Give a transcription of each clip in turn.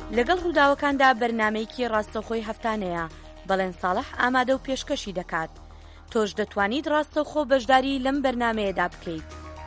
لەگەڵ ڕووداوەکاندا بەرنامەیەکی ڕاستەوخۆی هەفتانەیە بەڵێن ساڵح ئامادە و پێشکەشی دەکات. تۆش دەتوانیت ڕاستەوخۆ بەشداری لەم بەرنامەیەدا بکەیت.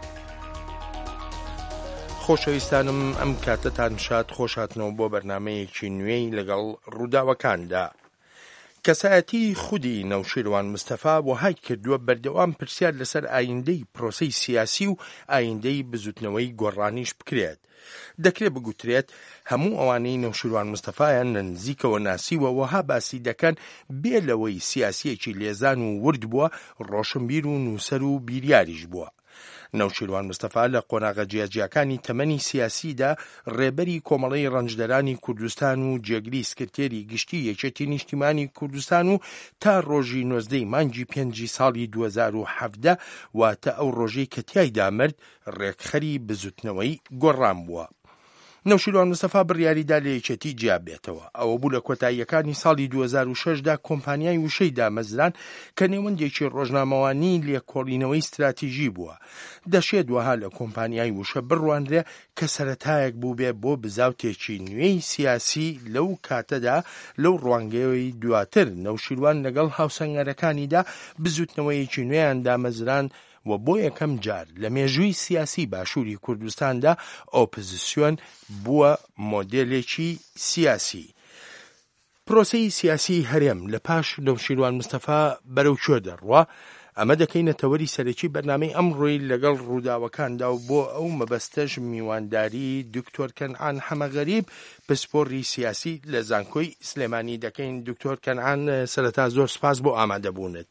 خۆشەویستانم ئەم کاتتان شاد خۆشاتنەوە بۆ بەرنامەیەکی نوێی لەگەڵ ڕووداوەکاندا. کەسایەتی خودی نەوشیروان مستەفا وهای کردووە بەردەوام پرسیار لەسەر ئایندەی پرۆسەی سیاسی و ئایندەی بزوتنەوەی گۆڕانیش بکرێت. دەکرێت بگوترێت هەموو ئەوانەی نەوشیروان مستەفایان نزیکەوە ناسیوە وەها باسی دەکەن بێ لەوەی سیاسیەکی لێزان و ورد بووە، ڕۆشنبیر و نووسەر و بیریاریش بووە. نەوشیروان مستەفا لە قۆناغە جیاجیەکانی تەمەنی سیاسیدا ڕێبەری کۆمەڵەی ڕەنجدەرانی کوردستان و جێگری سکرتێری گشتی یەکێتی نیشتیمانی کوردستان و تا ڕۆژی 19 مانگی 5 ساڵی 2017 واتە ئەو ڕۆژەی کە تیایدا مرد ڕێکخەری بزوتنەوەی گۆڕان بووە. نەوشیروان مستەفا بڕیاریدا لە یەکێتی جیابێتەوە. ئەوە بوو لە کۆتاییەکانی ساڵی 2006دا کۆمپانیای وشەی دامەزران کە نێوەندێکی ڕۆژنامەوانی لێکۆڵینەوەی استراتیژی بووە. دەشێت وەها لە کۆمپانیای وشە بڕوانرێ کە سەرەتایەک بوو بێ بۆ بزاوتێکی نوێی سیاسی لەو کاتەدا. لەو ڕوانگەیەوەی دواتر نەوشیروان لەگەڵ هاوسەنگەرەکانیدا بزوتنەوەیەکی نوێیان دامەزران و بۆ یەکەم جار لە مێژووی سیاسی باشووری کوردستاندا ئۆپۆزیسیۆن بووە مۆدێلێکی سیاسی. پرۆسەی سیاسی هەرێم لە پاش نەوشیروان مستەفا بەرەو کوێ دەڕوا؟ ئەمە دەکەینە تەوەری سەرەکی بەرنامەی ئەمڕۆی لەگەڵ ڕووداوەکاندا و بۆ ئەو مەبەستەش میوانداری دکتۆر کەنعان حەمەغەریب پسپۆڕی سیاسی لە زانکۆی سلێمانی دەکەین. دکتۆر کەنعان سەرەتا زۆر سپاس بۆ ئامادەبوونت.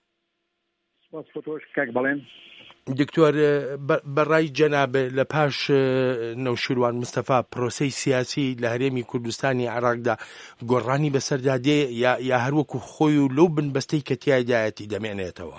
دکتۆر بەڕای جەناب لە پاش نەوشیروان مستەفا پرۆسەی سیاسی لە هەرێمی کوردستانی عێراقدا گۆڕانی بەسەردادێ یا هەروەکو خۆی و لەو بنبەستەی کە تیایدایەتی دەمێنێتەوە؟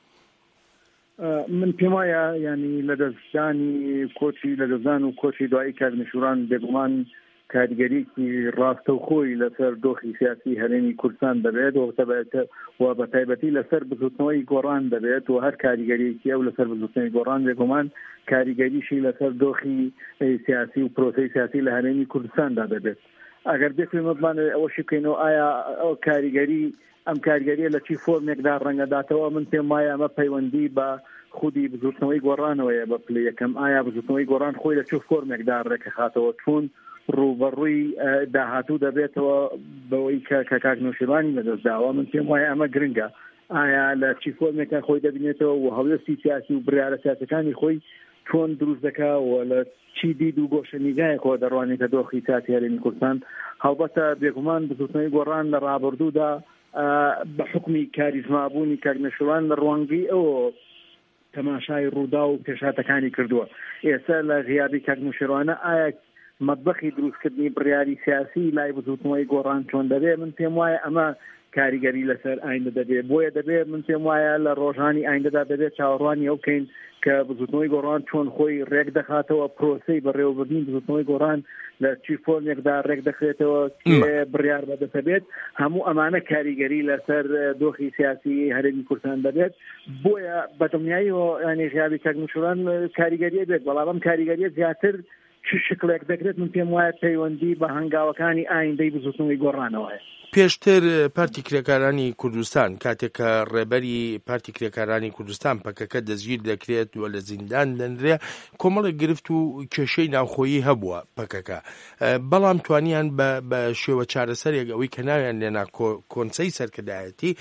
من پێم وایە ینی لە دەستانی کۆچی لە دەزان و کۆچی دوایی کاک نەوشیروان بێگومان کاریگەریکی ڕاستەوخۆی لەسەر دۆخی سیاسی هەرێمی کوردستان دەبێت و بە تایبەتی لەسەر بزوتنەوەی گۆڕان دەبێت و هەر کاریگەریکی ئەو لەسەر بزوتنەوەی گۆڕان بێگومان کاریگەریشی لەسەر دۆخی سیاسی و پرۆسەی سیاسی لە هەرێمی کوردستاندا دەبێت. ئەگەر بێکوێ مەبانێ ئەوەشی بکەینەوە ئایا ئەو کاریگەری ئەم کاریگەریە لە چی فۆرمێکدا ڕەنگەداتەوە؟ من پێم وایە ئەمە پەیوەندی بە خودی بزوتنەوەی گۆڕانەوەیە بە پلە یەکەم. ئایا بزوتنەوەی گۆڕان خۆی لە چ فۆرمێکدا ڕێکەخاتەوە؟ چۆن ڕوبەڕووی داهاتوو دەبێتەوە بەوەی کە کاک نەوشیروانی لەدەستداوە؟ من پێم وایە ئەمە گرنگە. ئایا لە چی فۆرمێکە خۆی دەبینێتەوە و هەڵوێستی سیاسی و بڕیارە سیاسەکانی خۆی چۆن دروست دەکاتەوە لە چی دید و گۆشەنیگایەکەوە دەڕوانێتە دۆخی سیاسی هەرێمی کوردستان؟ هەڵبەتە بێگومان بزوتنەوەی گۆڕان لە ڕابردوودا بە حکمی کاریزمابوونی کاک نەوشیروان لە ڕوانگەی ئەوە تەماشای ڕوودا و پێشاتەکانی کردووە. ئێستا لە غیابی کاک نەوشیروانە ئایا مەطبەخی دروستکردنی بڕیاری سیاسی لای بزوتنەوەی گۆڕان چۆن دەبێت؟ من پێم وایە ئەمە کاریگەری لەسەر ئایندە دەبێت. بۆیە دەبێت من پێم وایە لە ڕۆژانی ئایندەدا دەبێت چاوەڕوانی ئەو بکەین کە بزوتنەوەی گۆڕان چۆن خۆی ڕێک دەخاتەوە، پرۆسەی بەڕێوەبردنی بزوتنەوەی گۆڕان لە چی فۆرمێکدا ڕێک دەخرێتەوە، بڕیار بەدەستەبێت. هەموو ئەمانە کاریگەری لەسەر دۆخی سیاسی هەرێمی کوردستان دەبێت. بۆیە بەدڵنیاییەوە ینی غیابی کاک نەوشیروان کاریگەریە بێت، بەڵام ئەم کاریگەریە زیاتر چ شکلێک دەکرێت؟ من پێم وایە پەیوەندی بە هەنگاوەکانی ئایندەی بزوتنەوەی گۆڕانەوەیە. پێشتر پارتی کرێکارانی کوردستان کاتێک کە ڕێبەری پارتی کرێکارانی کوردستان پەکەکە دەستگیر دەکرێت و لە زیندان دەنرێ، کۆمەڵێک گرفت و کێشەی ناوخۆیی هەبووە پەکەکە، بەڵام توانیان بە شێوە چارەسەرێک ئەوەی کە ناویان لێنا کۆنسەی سەرکردایەتی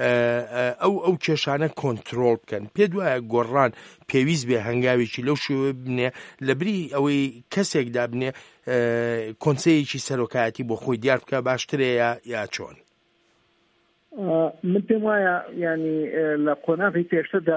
ئەو کێشانە کۆنتترۆل بکەن. پێ دوایە گۆڕان پێویست بێ هەنگاوێکی لەو شێوە بنێ لەبری ئەوەی کەسێکدا بنێ کۆنسەیەکی سەرۆکایەتی بۆ خۆی دیار بکە باشترەیە یا چۆن؟ من پێم وایە ینی لە قۆناغی پێشتردا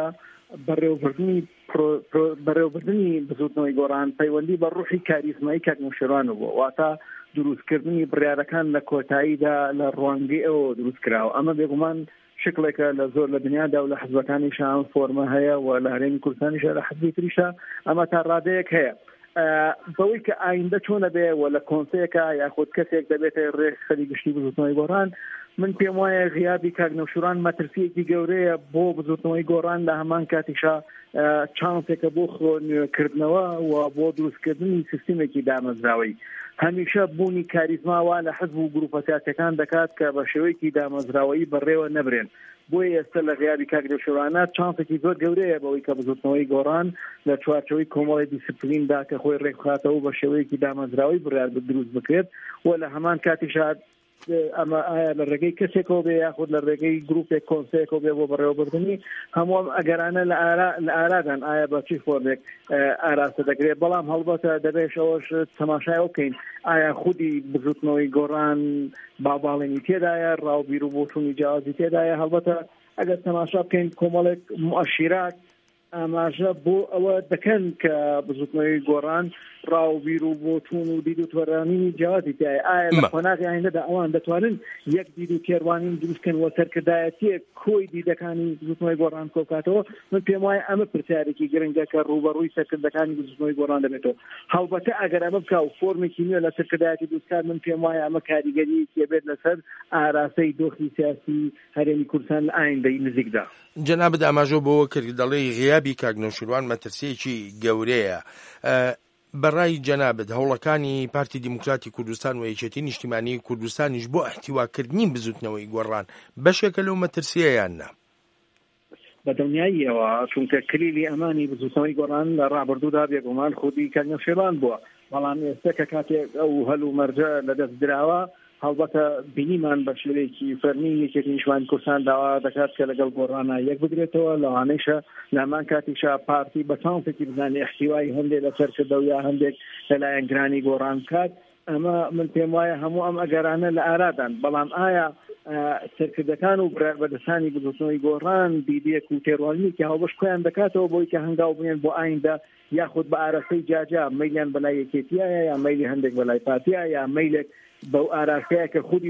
بەڕێوەبردننی بزوتنەوەی گۆڕان پەیوەندی بە ڕوحی کاریزمایی کاک نەوشیروان بووە، واتە دروستکردنی بڕیارەکان لە کۆتاییدا لە ڕوانگەی ئەوە دروست کراوە. ئەمە بێگومان شکلێکە لە زۆر لە دنیادا و لە حزبەکانی شان فۆرمە هەیە و لە هەرێمی کوردستانیشە لە حزبی تریشە ئەمە تا ڕادەیەک هەیە. بەوەی کە ئایندە چۆنە بێ و لە کۆنسەیەکە یاخود کەسێک دەبێتە ڕێکخەری گشتی بزوتنەوەی گۆڕان، من پێم وایە غیابی کاک نەوشیروان مەترسیەکی گەورەیە بۆ بزوتنەوەی گۆڕان لە هەمان کاتیشا چانسێکە بۆ نوێکردنەوە و بۆ دروستکردنی سیستمێکی دامەزراوەی. هەمیشە بوونی کاریزماوە لە حزب و گروپە سیاسیەکان دەکات کە بە شێوەیەکی دامەزراوەیی بەڕێوە نەبرێن. بۆیە ئێستا لە غیابی کاک نەوشیروانە چانسێکی زۆر گەورەیە بەوەی کە بزوتنەوەی گۆڕان لە چوارچەوەی کۆمەڵی دیسپلیندا کە خۆی ڕێکخاتەوە بە شێوەیەکی دامەزراوەی بڕیار دروست بکرێت و لە هەمان کاتیشا ئەمە ئایا لە ڕێگەی کەسێکەوە بێ یاخود لە ڕێگەی گروپێک کۆنسەیەکەوە بێ بۆ بەڕێوەبردننی هەموو ئەگەرانە لە ئارادان ئایا بە چی فۆرمێک ئاراستە دەکرێت. بەڵام هەڵبەتە دەبێت ئەوەش تەماشای بکەین ئایا خودی بزوتنەوەی گۆڕان باڵێنی تێدایە، ڕاوبیر و بۆچوونی جیازی تێدایە. هەڵبەتە ئەگەر تەماشا بکەین کۆمەڵێک مؤشرات ئاماژە بۆ ئەوە دەکەن کە بزوتنەوەی گۆڕان ڕاوبیر و بۆچوون و دید و تۆرانینی جیازی تایە. ئایا لە خۆناغی ئاینەدا ئەوان دەتوانن یەک دید و تێڕوانین دروستکەن وە سەرکردایەتیە کۆی دیدەکانی بزوتنەوەی گۆڕان کۆکاتەوە؟ من پێم وایە ئەمە پرسیارێکی گرنگە کە ڕوبەڕووی سەرکردەکانی بزوتنەوەی گۆڕان دەبێتەوە. هەڵبەتە ئەگەر ئەمە بکا و فۆرمێکی نوێ لە سەرکردایەتی دروستکار، من پێم وایە ئەمە کاریگەریەکی بێت لەسەر ئاراستەی دۆخی سیاسی هەرێمی کوردستان لە ئایندەی نزیکدا. جەنابەت ئاماژە بۆەوە کرد دەڵێ غیابی کاک نەوشیروان مەترسیەکی گەورەیە. بەڕای جەنابەت هەوڵەکانی پارتی دیموکراتی کوردستان و یەکێتی نیشتیمانی کوردستانیش بۆ احتیواکردنی بزوتنەوەی گۆڕان بەشێکە لەو مەترسیە یان نا؟ بەدڵنیاییەوە، چونکە کلیلی ئەمانی بزوتنەوەی گۆڕان لە ڕابردوودا بێگومان خودی کاک نەوشیروان بووە. بەڵام ئێستا کە کاتێک ئەو هەلو مەرجە لەدەست دراوە، هەڵبەتە بینیمان بە شێوەیەکی فەرمی یەکێتی نیشتیمانی کوردستان داوا دەکات کە لەگەڵ گۆڕانە یەک بگرێتەوە. لەوانەیشە لە هەمان کاتیشا پارتی بە چانسێکی بزانێ احتیوای هەندێک لەسەر کردە و یا هەندێک لەلایەن گرانی گۆڕان کات. ئەمە من پێم وایە هەموو ئەم ئەگەرانە لە ئارادان. بەڵام ئایا سەرکردەکان و بەدەستانی بزوتنەوەی گۆڕان دیدەک و تێڕوانینێکی هاوبەش خۆیان دەکاتەوە بۆی کە هەنگاو بنێن بۆ ئایندا یاخود بە ئاراستەی جاجا مەیلیان بەلای یەکێتیایە یا مەیلی هەندێک بەلای پارتیایە یا مەیلێک بەو ئاراستەیە کە خودی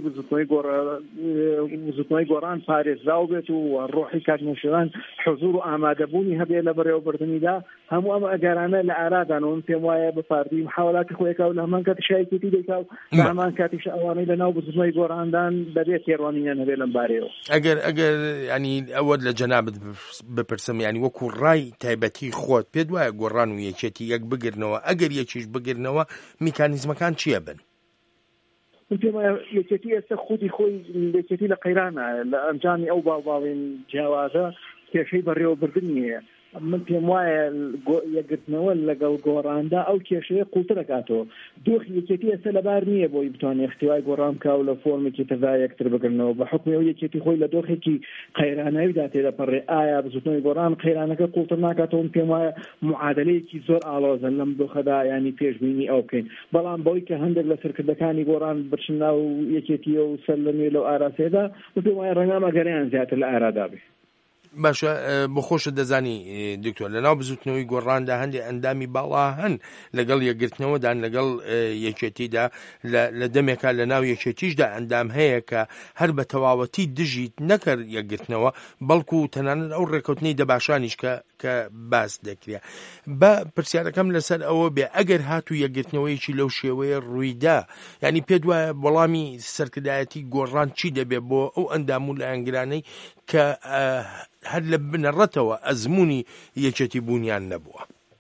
بزوتنەوەی گۆڕان پارێزراو بێت و ڕۆحی کاک نەوشیروان حضور و ئامادەبوونی هەبێت لە بەڕێوەبردننیدا. هەموو ئەمە ئەگەرانە لە ئارادانەوە پێم وایە بە پارتی محاولاتی خۆیەکە و لە هەمان کاتیشا یەکێتی دەکا و لە هەمان کاتیشا ئەوانەی لەناو بزوتنەوەی گۆڕاندان دەبێت تێڕوانینیان هەبێت لەم بارەیەوە. ئەگەر ینی ئەوە لە جەنابەت بپرسم، ینی وەکو ڕای تایبەتی خۆت پێت وایە گۆڕان و یەکێتی یەک بگرنەوە، ئەگەر یەکیش بگرنەوە میکانیزمەکان چییە بن؟ من پێم وایە یەکێتی ئێستا خودی خۆی یەکێتی لە قەیرانە لە ئەنجامی ئەو باڵین جیاوازە کێشەی بەڕێوەبردنیە. من پێم وایە یەکگرتنەوە لەگەڵ گۆڕاندا ئەو کێشەیە قوڵتر دەکاتەوە. دۆخی یەکێتی ئێستا لەبار نییە بۆی بتوانێت احتیوای گۆڕان بکا و لە فۆرمێکی تەدا یەکتر بگرنەوە بە حکمی ئەو یەکێتی خۆی لە دۆخێکی قەیرانەویدا تێدەپەڕێ. ئایا بزوتنەوەی گۆڕان قەیرانەکە قوڵتر ناکاتەوە؟ من پێم وایە معادلەیەکی زۆر ئاڵۆزە لەم دۆخەدا ینی پێشبینی ئەو بکەین. بەڵام بەوەی کە هەندێک لە سەرکردەکانی گۆڕان بچن ناو یەکێتیە و سەر لە نوێ لەو ئاراسەیەدا، من پێم وایە ڕەنگە گەڕیان زیاتر لە ئارادا بێ. باشە، بۆ خۆشت دەزانی دکتۆر لەناو بزوتنەوەی گۆڕاندا هەندێک ئەندامی باڵا هەن لەگەڵ یەکگرتنەوەدان لەگەڵ یەکێتیدا لە دەمێکا لە ناو یەکێتیشدا ئەندام هەیە کە هەر بە تەواوەتی دژیت نەکرد یەکگرتنەوە، بەڵکو تەنانەت ئەو ڕێکەوتنەی دەباشانیش کە باس دەکرێت. بە پرسیارەکەم لەسەر ئەوە بێ ئەگەر هاتو یەکگرتنەوەیەکی لەو شێوەیە ڕوویدا، ینی پێت وایە وەڵامی سەرکردایەتی گۆڕان چی دەبێت بۆ ئەو ئەندام و لایەنگرانەی کە هەر لە بنەڕەتەوە ئەزمموی یەکێتی بوونیان نەبووە؟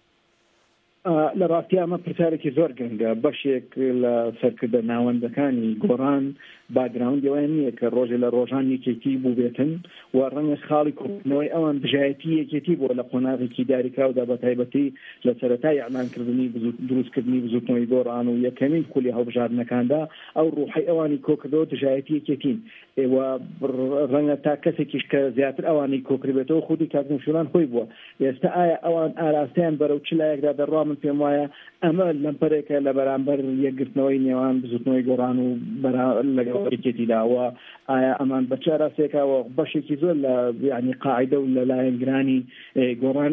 لە ڕاستی ئەمە پرسیارێکی زۆر گەنگە. بەشێک لە سەرکردە ناوەندەکانی گۆڕان باگراوندیەوەیان نییە کە ڕۆژێ لە ڕۆژان یەکێتی بوو بێتن و ڕەنگە خاڵی کوردنەوەی ئەوان بژایەتی یەکێتی بۆ لە قۆناغێکی داریکراودا بە تایبەتی لە سەرەتای ئەعلانکردنی دروستکردنی بزوتنەوەی گۆڕان و یەکەمین کولی هەڵبژاردنەکاندا ئەو ڕوحی ئەوانی کۆکردەوە دژایەتی یەکێتین. ئێوە ڕەنگە تا کەسێکیش کە زیاتر ئەوانی کۆکردبێتەوە خودی کاک نەوشیروان خۆی بووە. ئێستا ئایا ئەوان ئاراستیان بەرەو چ لایەکدا دەڕوا؟ من پێم وایە ئەمە لەمپەرێکە لە بەرامبەر یەکگرتنەوەی نێوان بزوتنەوەی گۆڕان و لەگەڵ یەکێتیداوە. ئایا ئەمان بە چ ئاراستێکەوە بەشێکی زۆر لە ینی قاعدە و لە لایەنگرانی گۆڕان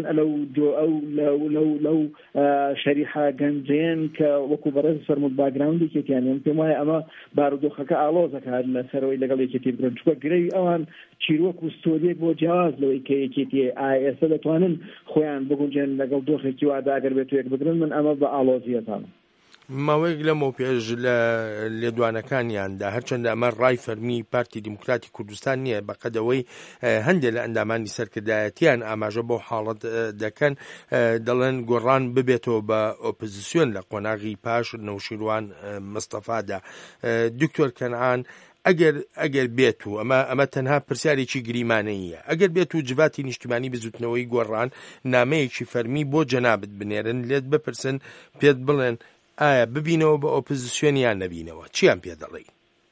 لەو شەریحە گەنجێن کە وەکو بەڕێز فەرموود باگراوندی یەکێتیان. من پێم وایە ئەمە بارودۆخەکە ئاڵۆزەکات لەسەرەوەی لەگەڵ یەکێتی بگرن، چووکە گرەی ئەوان چیرۆک و ستۆریەک بۆ جیاواز لەوەی کە یەکێتیە. ئایا ئێستا دەتوانن خۆیان بگونجێن لەگەڵ دۆخێکی وادا ئەگەر بێت یەک بگرن؟ من ئەمە بە ئاڵۆزیەتانە. ماوەیەک لەمەوە پێش لە لێدوانەکانیاندا هەرچەندە ئەمە ڕای فەرمی پارتی دیموکراتی کوردستان نییە بەقەدەوەی هەندێک لە ئەندامانی سەرکردایەتیان ئاماژە بۆ حاڵەت دەکەن دەڵێن گۆڕان ببێتەوە بە ئۆپۆزیسیۆن لە قۆناغی پاش نەوشیروان مستەفادا. دکتۆر کەنعان ئەگەر بێت و ئەمە تەنها پرسیارێکی گریمانەیە، ئەگەر بێت و جڤاتی نیشتیمانی بزوتنەوەی گۆڕان نامەیەکی فەرمی بۆ جەنابەت بنێرن لێت بپرسن پێت بڵێن ئایا ببینەوە بە ئۆپۆزیسیۆنیان نەبینەوە چیان پێ دەڵێ؟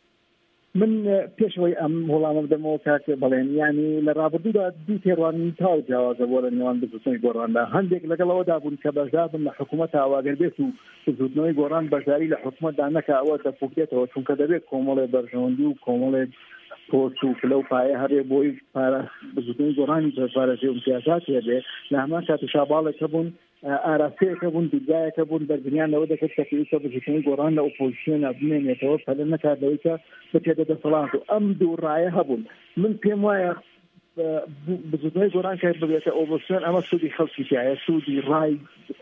من پێشەوەی ئەم وەڵامە بدەمەوە کاکە بڵێن ینی لە ڕابردوودا دوو تێڕوانی تاو جیاوازە بۆ لە نێوان بزوتنەوەی گۆڕاندا هەندێک لەگەڵەوەدا بوون کە بەشدار بن لە حکوومەت ئاواگەر بێت و بزوتنەوەی گۆڕان بەشداری لە حکوومەتدا نەکە ئەوە دەفوکرێتەوە چونکە دەبێت کۆمەڵێ بەرژەوەندی و کۆمەڵێک پۆست و پلە و پایە هەبێ بۆی بزوتنەوەی گۆڕانی پارێزی و امتیازات هەبێ لە هەمان کاتیشا باڵێکە بوون ئاراسەیەکە بوون دیدگایەکە بوون بەرگریان لەوە دەکرد کە پێویستە بزوتنەوەی گۆڕان لە ئۆپۆزیسیۆن بمێنێتەوە پەلە نەکات لەوەی کە بچێتە دەسەڵات و ئەم دوو ڕایە هەبوون. من پێم وایە بزوتنەوەی گۆڕان کە ببێتە ئۆپۆزیسیۆن ئەمە سوودی خەڵکی تایە، سوودی ڕای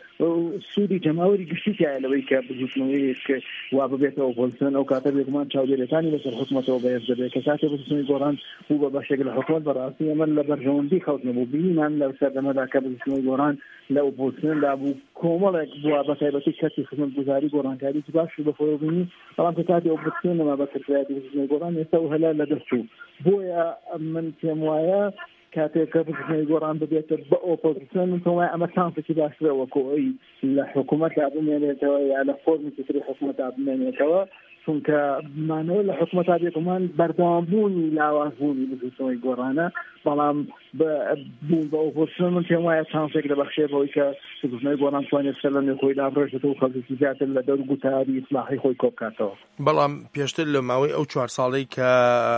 سوودی جەماوەری گشتی تایە لەوەی کە بزوتنەوەی وا ببێتە ئۆپۆزیسیۆن ئەو کاتە بێگومان چاودێرەکانی لەسەر حکوومەتەوە بەهێز دەبێت کە کاتێ بزوتنەوەی گۆڕان بوو بە بەشێک لە حکوومەت بەڕاستی ئەمە لە بەرژەوەندی خەڵک نەبوو بینان لە سەردەمەدا کە بزوتنەوەی گۆڕان لە ئۆپۆزیسیۆندا بوو کۆمەڵێک بووە بە تایبەتی کەسی خزمەتگوزاری گۆڕانکاریی باش بەخۆی بینی بەڵام کە کاتی ئۆپۆزیسیۆن نەما بەکردایەتی بزوتنەوەی گۆڕان ئێستا و هەلا لەدەستوو بۆیە من پێم وایە کاتێک کە بزوتنەوەی گۆڕان ببێتە بە ئۆپۆزیسیۆن من پێم وایە ئەمە چانسێکی باشترەوە کۆی لە حکوومەتدا بمێنێتەوە یا لە فۆرمی تری حکوومەتدا بمێنێتەوە چونکە مانەوە لە حکوومەتدا بێگومان بەردەوامبوونی لاوازبوونی بزوتنەوەی گۆڕانە بەڵام بوون بە ئۆپۆزیسیۆن من پێم وایە چانسێک دەبەخشێتەوەی کە بزوتنەوەی گۆڕان توانێت سەر لە نوێ خۆی دابڕێژێتەوە و خەڵکی زیاتر لە دەور گوتاری ئیسلاحی خۆی کۆبکاتەوە. بەڵام پێشتر لە ماوەی ئەو 4 ساڵەی کە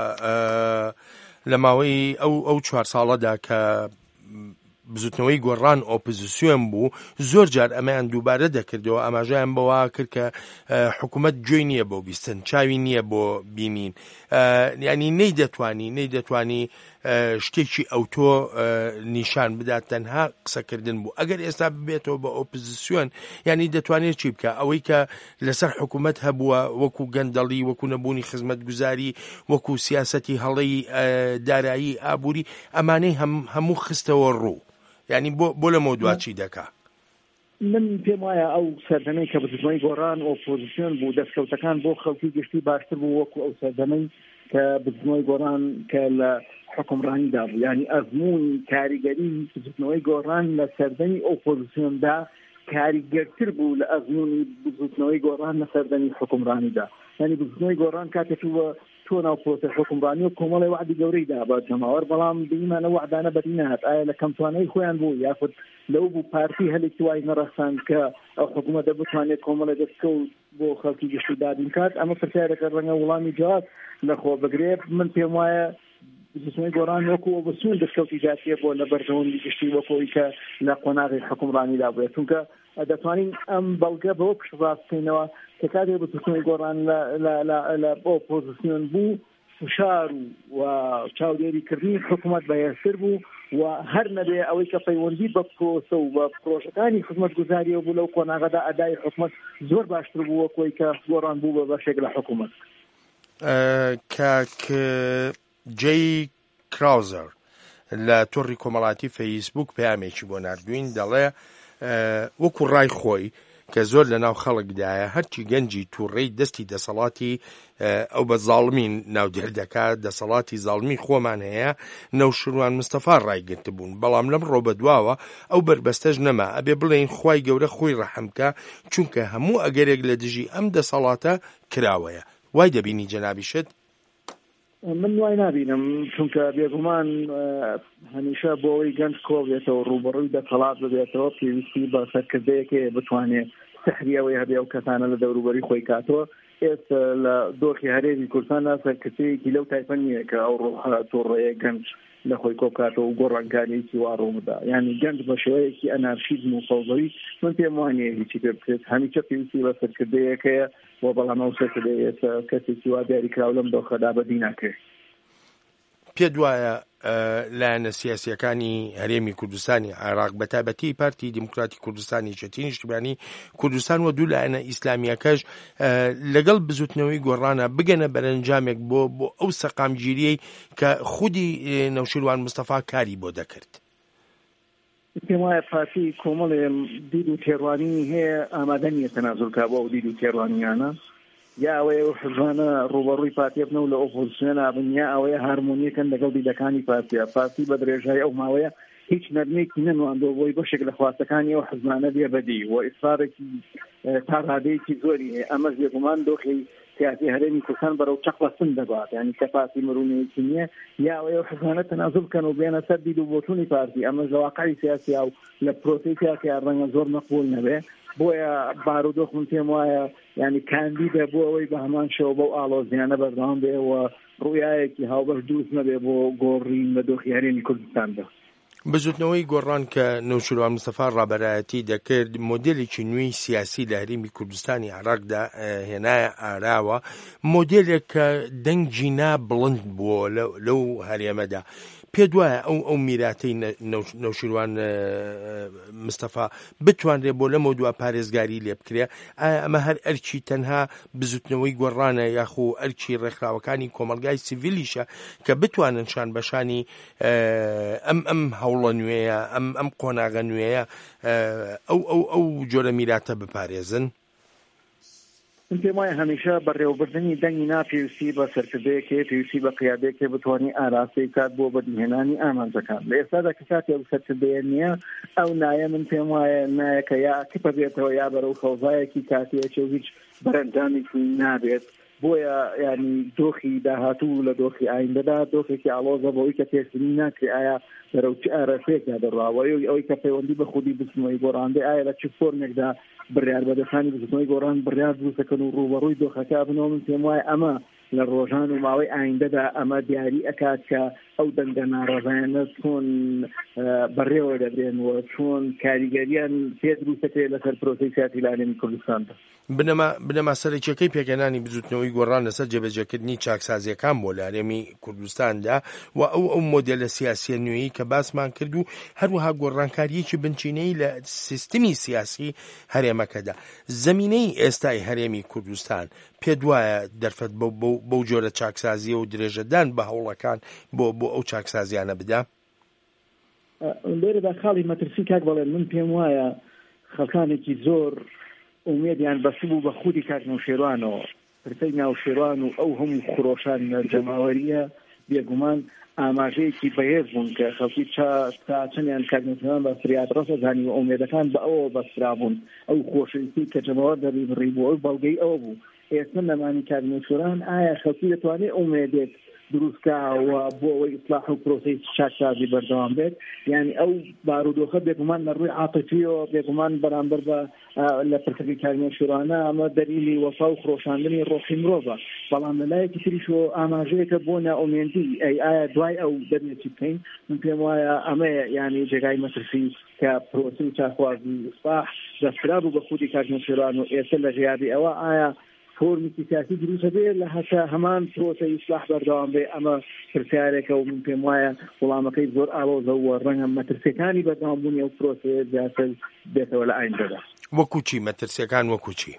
لە ماوەی ئەو 4 ساڵەدا کە بزوتنەوەی گۆڕان ئۆپۆزیسیۆن بوو زۆر جار ئەمەیان دووبارە دەکردەوە ئاماژەیان بەوە کرد کە حکوومەت گوێی نییە بۆ بیستن چاوی نییە بۆ بینین ینی نەیدەتوانی شتێکی ئەوتۆ نیشان بدات تەنها قسەکردن بوو. ئەگەر ئێستا ببێتەوە بە ئۆپۆزیسیۆن ینی دەتوانێت چی بکە ئەوەی کە لەسەر حکوومەت هەبووە وەکو گەندەڵی وەکو نەبوونی خزمەتگوزاری وەکو سیاسەتی هەڵەی دارایی ئابووری ئەمانەی هەموو خستەوە ڕوو ینی بۆ لە مۆدواچی دەکا. من پێم وایە ئەو سەردەمەی کە بزوتنەوەی گۆڕان ئۆپۆزیسیۆن بوو دەستکەوتەکان بۆ خەڵکی گشتی باشتر بوو وەکو ئەو سەردەمەی کە بزوتنەوەی گۆڕان کە لە حکمڕانیدا بوو ینی ئەزموون کاریگەری بزوتنەوەی گۆڕان لە سەردەمی ئۆپۆزیسیۆندا کاریگەرتر بوو لە ئەزموونی بزوتنەوەی گۆڕان لە سەردەمی حکمڕانیدا. ینی بزوتنەوەی گۆڕان کاتێک تۆ ناو پۆستە حکمڕانی و کۆمەڵی وعدی گەورەی دا بە جەماوەر بەڵام بینمانە وعدانە بەدی نهات ئایا لە کەمتوانەی خۆیان بوو یاخود لەو بوو پارتی هەلێکی وای نەڕەخساند کە ئەو حکوومەتە بتوانێت کۆمەڵە دەستکەوت بۆ خەڵکی گشتی دابین کات ئەمە پرسیارەکە ڕەنگە وەڵامی جواب لەخۆ بگرێت. من پێم وایە بزوتنەوەی گۆڕان وەکو ئۆپۆزیسیۆن دەستکەوتی جاتیە بۆ لە بەرژەوەندی گشتی وەکۆی کە لە قۆناغی حکومڕانیدا بووێت چونکە دەتوانین ئەم بەڵگە بەوە پشتڕاست بکەینەوە کە کاتێک بزوتنەوەی گۆڕان لە ئۆپۆزیسیۆن بوو فشار و چاودێریکردنی حکوومەت بەهێزتر بوو و هەر نەبێ ئەوەی کە پەیوەندی بە پرۆسە و بە پرۆژەکانی خزمەتگوزاریەوە بوو لەو کۆناغەدا ئەدای حکوومەت زۆر باشتر بوو وەکۆی کە گۆڕان بوو بە بەشێک لە حکوومەت. کاک جەی کراوزەر لە تۆڕی کۆمەڵاتی فەیسبوک پەیامێکی بۆ ناردوین دەڵێ وەکو ڕای خۆی کە زۆر لە ناو خەڵکدایە هەرچی گەنجی تووڕێی دەستی دەسەڵاتی ئەو بە زاڵمین ناودێر دەکات دەسەڵاتی زاڵمی خۆمان هەیە نەوشیروان مستەفا ڕایگرت بوون بەڵام لەم ڕۆ بەدواوە ئەو بربەستەش نەما ئەبێ بڵێن خوای گەورە خۆی ڕەحمکە چونکە هەموو ئەگەرێک لە دژی ئەم دەسەڵاتە کراوەیە. وای دەبینی جەنابیشت؟ من وای نبینم چونکە بێگومان هەمیشە بۆ ئەوەی گەنج کۆ بێتەوە ڕوبەڕووی دەسەڵات ببێتەوە پێویستی بە سەرکردەیەکێ بتوانێت سەحریەوەی هەبێ و کەسانە لە دەوروبەری خۆی کاتەوە. ئێستا لە دۆخی هەرێمی کوردستاندا سەرکردەیەکی لەو تایپە نییە کە ئەو تۆڕەیە گەنج لە خۆی کۆبکاتەوە و گۆڕانکاریەکی وا ڕوومدا ینی گەنج بە شێوەیەکی ئەنارشیزم و فەوزەوی من پێم وانە هیچی پێ بکرێت هەمیشە پێویستی بە سەرکردەیەکەیە و بەڵام ئەو سەرکردەیە کەسێکی وا دیاریکراو لەم دۆخەدا بەدی ناکرێت. پێ دوایە لایەنە سیاسیەکانی هەرێمی کوردستانی عێراق بەتایبەتی پارتی دیموکراتی کوردستانی یەکێتی نیشتیمانی کوردستان و دوو لایەنە ئیسلامیەکەش لەگەڵ بزوتنەوەی گۆڕانە بگەنە بەرەنجامێک بۆ ئەو سەقامگیریەی کە خودی نەوشیروان مستەفا کاری بۆ دەکرد. پێم وایە پارتی کۆمەڵێ دید و تێڕوانی هەیە ئامادە نییە تەنازڵکا بۆ ئەو دید و تێڕوانیانە، یا ئەوەیە و حزبانە ڕوبەڕووی پارتیە بنەوە لە ئۆپۆزیسیۆن نابن، یا ئەوەیە هارمۆنیەکەن لەگەڵ دیدەکانی پارتیە. پارتی بە درێژایی ئەو ماوەیە هیچ نەرمێکی نەنواندەوە بۆی بەشێک لە خواستەکانی ئەو حزبانە بێ بەدی و ئیسرارێکی تا ڕادەیەکی زۆری هەیە. ئەمەش بێگومان دۆخی سیاسی هەرێمی کوردستان بەرەو چەقڵەسن دەبات، یعنی کە پارتی مرونەیەکی نییە، یا ئەوەیە و حزبانە تەنازڵ بکەن و بێنە سەر دید و بۆچوونی پارتی. ئەمەش لە واقعی سیاسی و لە پرۆسەی سیاسییا ڕەنگە زۆر مەقبول نەبێ. بۆیە بارودۆخ من پێم وایە ینی کاندیدە بۆ ئەوەی بە هەمان شەوە بەو ئاڵۆزیانە بەردەوام بێ و ڕوویایەکی هاوبەش دروست نەبێ بۆ گۆڕین لە دۆخی هەرێمی کوردستاندا. بزوتنەوەی گۆڕان کە نەوشیروان مستەفا ڕابەرایەتی دەکرد مۆدێلێکی نوێی سیاسی لە هەرێمی کوردستانی عێراقدا هێنایە ئاراوە، مۆدێلێک کە دەنگی نابڵند بووە لەو هەرێمەدا. پێ دوایە ئەو میراتەی نەوشیروان مستەفا بتوانرێ بۆ لەمە دووە پارێزگاری لێ بکرێ؟ ئایا ئەمە هەر ئەرکی تەنها بزوتنەوەی گۆڕانە یاخو ئەرکی ڕێکخراوەکانی کۆمەلگای سیڤیلیشە کە بتوانن شان بەشانی ئەم هەوڵە نوێیە ئەم قۆناغە نوێیە ئەو جۆرە میراتە بپارێزن؟ من پێم وایە هەمیشە بەڕێوەبردننی دەنگی ناپێویستی بە سەرکردەیەکێ پێویستی بە قیادەیەکێ بتوانانی ئاراستەی کات بۆ بەدیهێنانی ئامانجەکان. لە ئێستادا کە کاتێک ئەو سەرکردەیە نییە، ئەو نایە من پێم وایە نایەکە یا کپە بێتەوە یا بەرەو خەوزایەکی کاتیەکە هیچ بەرەنجامێکی نابێت. بۆیە ینی دۆخی داهاتوو لە دۆخی ئایندەدا دۆخێکی ئاڵۆزە بۆی کە تێسنی ناکرێ ئایا بەرەو چ ئارەسەیەکدا دەڕاوە ئەوەی کە پەیوەندی بە خودی بچنەوەی گۆڕاندە ئایا لە چ فۆرمێکدا بڕیار بەدەخانی بچنەوەی گۆڕان بڕیار دروستەکەن و ڕوبەڕووی دۆخەکە بنەوە. من پێم وایە ئەمە لە ڕۆژان و ماوەی ئایندەدا ئەمە دیاری ئەکات کە ئەو دەنگە ناڕەزایانە چۆن بەڕێوە دەبرێنەوە، چۆن کاریگەریان پێ دروستەکرێت لەسەر پرۆسەی سیاسی لە هەرێمی کوردستاندا. بنەما سەرەکیەکەی پێگەنانی بزوتنەوەی گۆڕان لەسەر جێبەجێکردنی چاکسازیەکان بۆ لە هەرێمی کوردستاندا و ئەو مۆدێلە سیاسیە نوێیی کە باسمان کرد و هەروەها گۆڕانکاریەکی بنچینەی لە سیستمی سیاسی هەرێمەکەدا. زەمینەی ئێستای هەرێمی کوردستان پێ دوایە دەرفەت بەو جۆرە چاکسازیە و درێژەدان بە هەوڵەکان بۆ ئەو چاکسازیانە بدا؟ لێرەدا خاڵی مەترسی کاک بەڵێن من پێم وایە خەڵکانێکی زۆر ئومێدیان بەسبوو بە خودی کاک نەوشیروانەوە، پرسەی ناوشیروان و ئەو هەموو خۆشان جەماوەریە بێگومان ئاماژەیەکی بەهێز بوون کە خەڵکی تا چەندیان کاک نەوشیروان بە فریاد ڕەسەزانی و ئومێدەکان بە ئەوە بەسرا بوون. ئەو خۆشەویستی کە جەماوەر دەڕی بوو ئەو بەڵگەی ئەوە بوو. ئێستا لەمانی کاک نەوشیروان ئایا خەڵکی دەتوانێت ئومێدێت دروستکەوە بۆ ئەوەی ئیسلاح و پرۆسەی چاکسازی بەردەوام بێت؟ یعنی ئەو بارودۆخە بێگومان لە ڕووی عاتیفیەوە بێگومان بەرامبەر بە لە پرسەکەی کاک نەوشیروانە ئەمە دەلیلی وەفا و خۆشاندنی ڕۆحی مرۆڤە. بەڵام لەلایەکی تریشەوە ئاماژەیەکە بۆ نائومێدی ئایا دوای ئەو دەبێت چی بکەین؟ من پێم وایە ئەمەیە یعنی جێگای مەترسی کە پرۆسەی چاکوازی ئیسلاح دەسترا بوو بە خودی کاک نەوشیروان و ئێستا لە ژیابی ئەوە ئایا فۆرمێکی سیاسی دروستە بێت لە هەتا هەمان پرۆسەی ئیسلاح بەردەوام بێ؟ ئەمە پرسیارێکە و من پێم وایە وەڵامەکەی زۆر ئاڵۆزە و ڕەنگە مەترسیەکانی بەردەوامبوونی ئەو پرۆسەیە زیاتر بێتەوە لە ئایندەدا. وەکو چی مەترسیەکان وەکو چی؟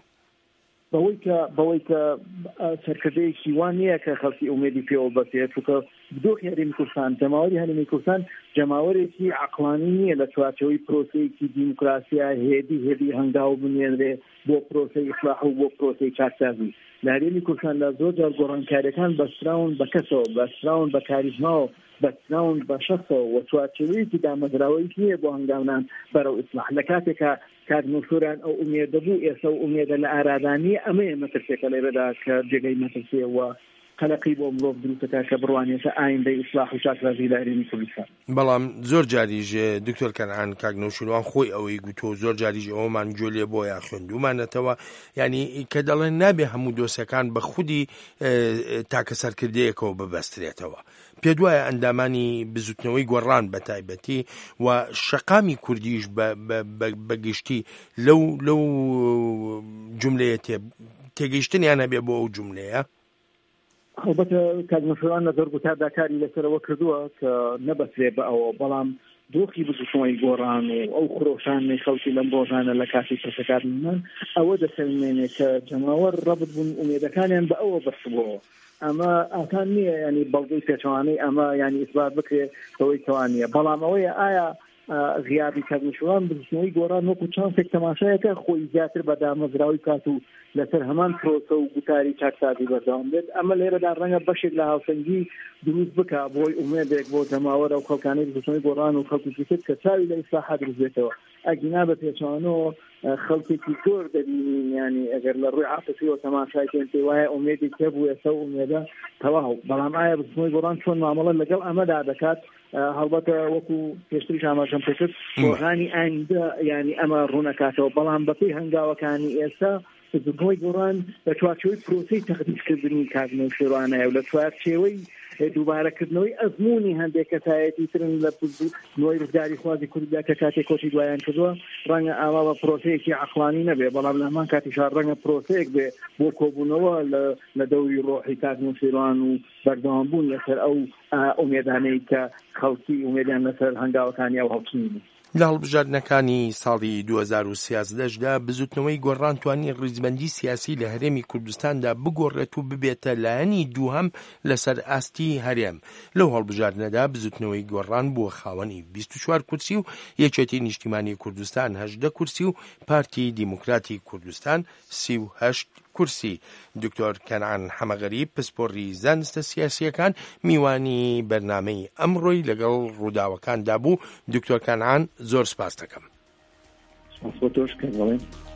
بەوەی کە سەرکردەیەکی وان نییە کە خەڵکی ئومێدی پێوە بەسێت، چونکە دۆخی هەرێمی کوردستان جەماوەری هەرێمی کوردستان جەماوەرێکی عەقڵانی نییە لە چوارچەوەی پرۆسەیەکی دیموکراسیا هێدی هەنگاو بنێنرێ بۆ پرۆسەی ئیسلاح و بۆ پرۆسەی چاکسازی. لە هەرێمی کوردستاندا زۆر جار گۆڕانکاریەکان بەستراون بە کەسەوە، بەستراون بە کاریزماوە، بەستراون بە شەخصەوە و چوارچەوەیەکی دامەزراوەی نییە بۆ هەنگاونان بەرەو ئیسلاح. لە کاتێکە کاک نەوشیروان ئەو ئومێدە بوو، ئێستا ئەو ئومێدە لە ئارادانی ئەمەیە مەترسێکە لێرەدا کە جێگەی مەترسیەوە قەلەقی بۆ مرۆڤ دروستەکە کە بڕوانێتە ئایندەی ئیسلاح و چاکسازی لە هەرێمی کوردستان. بەڵام زۆر جاریژ دکتۆر کەنعان کاک نەوشیروان خۆی ئەوەی گوتۆ زۆر جاریژ ئەوەمان گوێ لێ بۆ یا خوێندومانەتەوە، ینی کە دەڵێن نابێ هەموو دۆسەکان بە خودی تاکە سەرکردەیەکەوە ببەسترێتەوە. پێ دوایە ئەندامانی بزوتنەوەی گۆڕان بە تایبەتی و شەقامی کوردیش بەگشتی لەو جوملەیە تێگەیشتنیان هەبێ بۆ ئەو جوملەیە؟ هەڵبەتە کاتژمێردان لە زۆرگوتار داکاری لەسەرەوە کردووە کە نەبەسرێ بە ئەوە بەڵام دۆخی بزوتنەوەی گۆڕان و ئەو خرۆشانەی خەڵکی لەم ڕۆژانە لە کاتی پرسەکارمان ئەوە دەسەلمێنێ کە جەماوەر ڕەبت بوون ئومێدەکانیان بە ئەوە بەسبووەوە. ئەمە ئاسان نییە ینی بەڵگەی پێچەوانەی ئەمە ینی ئیثبات بکرێت ئەوەی توانیە، بەڵام ئەوەیە ئایا غیابی کاتژمێردان بزوتنەوەی گۆڕان وەکو چانسێک تەماشایەکە خۆی زیاتر بە دامەزراوی کات و لەسەر هەمان پرۆسە و گوتاری چاکسازی بەردەوام بێت. ئەمە لێرەدا ڕەنگە بەشێک لە هاوسەنگی دروست بکە بۆی ئومێدێک بۆ جەماوەرە و خەڵکانەی بزوتنەوەی گۆڕان و خەڵکی کرد کە چاوی لە ئیسلاحات دروست بێتەوە. ئەگینا بە پێچوانەوە خەڵکێکی زۆر دەبینین ینی ئەگەر لە ڕووی عاتفیەوە تەماشایکەن پێی وایە ئومێدێک هەبوو ئێستا ئومێدە تەواو، بەڵام ئایا بزوتنەوەی گۆڕان چۆن مامەڵە لەگەڵ ئەمەدا دەکات؟ هەڵبەتە وەکو پێشتریش ئاماژەم پێ کرد ڕۆژانی ئایندە ینی ئەمە ڕوونەکاتەوە، بەڵام بەپێی هەنگاوەکانی ئێستا بزوتنەوەی گۆڕان لە چوارچێوەی پرۆسەی تەقدیسکردنی کاتژمێردانایە و لە چوارچێوەی دووبارەکردنەوەی ئەزموونی هەندێک کەسایەتی ترن لە بزوتنەوەی ڕزگاری خوازی کوردیا کە کاتێک کۆچی دوایان کردووە ڕەنگە ئاوا بە پرۆسەیەکی عەقلانی نەبێ، بەڵام لە هەمان کاتیشا ڕەنگە پرۆسەیەک بێ بۆ کۆبوونەوە لە دەوری ڕۆحی کاتژمێردان و بەردەوامبوون لەسەر ئەو ئومێدانەی کە خەڵکی ئومێدیان لەسەر هەنگاوەکانی ئەو هەڵبژاردنی بوو. لە هەڵبژاردنەکانی ساڵی 2013دا بزوتنەوەی گۆڕان توانی ڕیزبەندی سیاسی لە هەرێمی کوردستاندا بگۆڕێت و ببێتە لایەنی دووهەم لەسەر ئاستی هەرێم. لەو هەڵبژاردنەدا بزوتنەوەی گۆڕان بووە خاوەنی 24 کورسی و یەکێتی نیشتیمانی کوردستان 18 کورسی و پارتی دیموکراتی کوردستان 38 کورسی. دکتۆر کەنعان حەمەغەریب پسپۆڕی زانستە سیاسیەکان میوانی بەرنامەی ئەمڕۆی لەگەڵ ڕووداوەکاندا بوو. دکتۆر کەنعان زۆر سپاس دەکەم.